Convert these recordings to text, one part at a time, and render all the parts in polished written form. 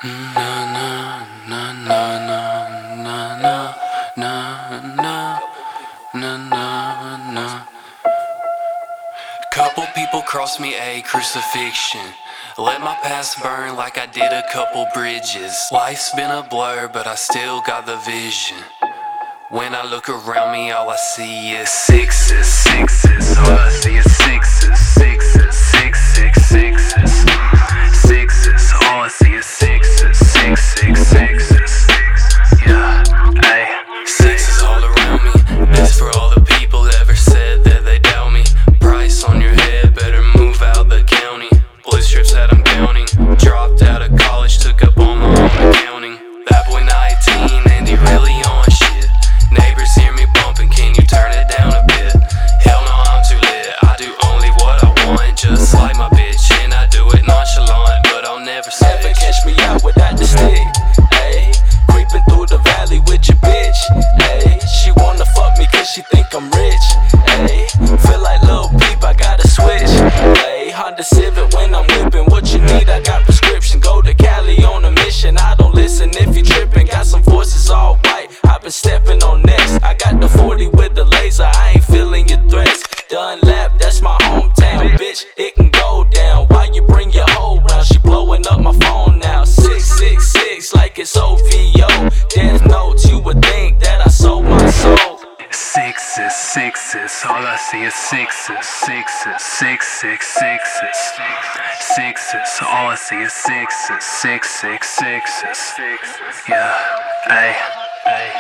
Na na na na na na na na na na na na. Couple people crossed me a crucifixion. Let my past burn like I did a couple bridges. Life's been a blur, but I still got the vision. When I look around me, all I see is sixes, sixes. All I see is sixes, sixes, six, six, sixes, sixes. All I see is sixes, six, six, sixes. Yeah, ayy. Sixes all around me. This for all the people that ever said that they doubt me. Price on your head, better move out the county. Blue strips that I'm counting. Dropped out of college, took up on my own accounting. That boy 19 and he really on shit. Neighbors hear me bumping, can you turn it down a bit? Hell no, I'm too lit, I do only what I want. Just like my bitch, and I do it nonchalant, but I'll never say. Never catch me out without the stick, ayy. Creeping through the valley with your bitch, ayy. She wanna fuck me cause she think I'm rich, ayy. Feel like Lil Peep, I gotta switch, ayy. Honda Civic when I'm whipping, what you need, I got prescription. Go to Cali on a mission, I don't listen if you tripping. Got some forces all white, I've been stepping on next. I got the 40 with the laser, I ain't feeling your threats. Dunlap, that's my hometown, bitch, it can go down. Why you bring your hoe round? She blowing up my phone now. 666 like it's OVO. Death notes, you would think that I sold my soul. Sixes, sixes, all I see is sixes, sixes, six, six, sixes, sixes, all I see is sixes, six, six, sixes. Yeah, ayy, ayy.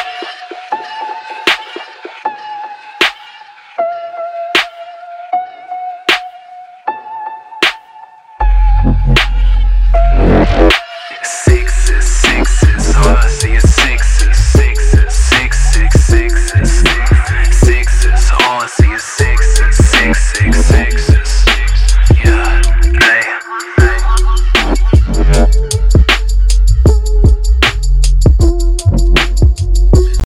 Sixes, sixes, all I see is sixes, sixes, six, six, sixes, sixes, all I see is six.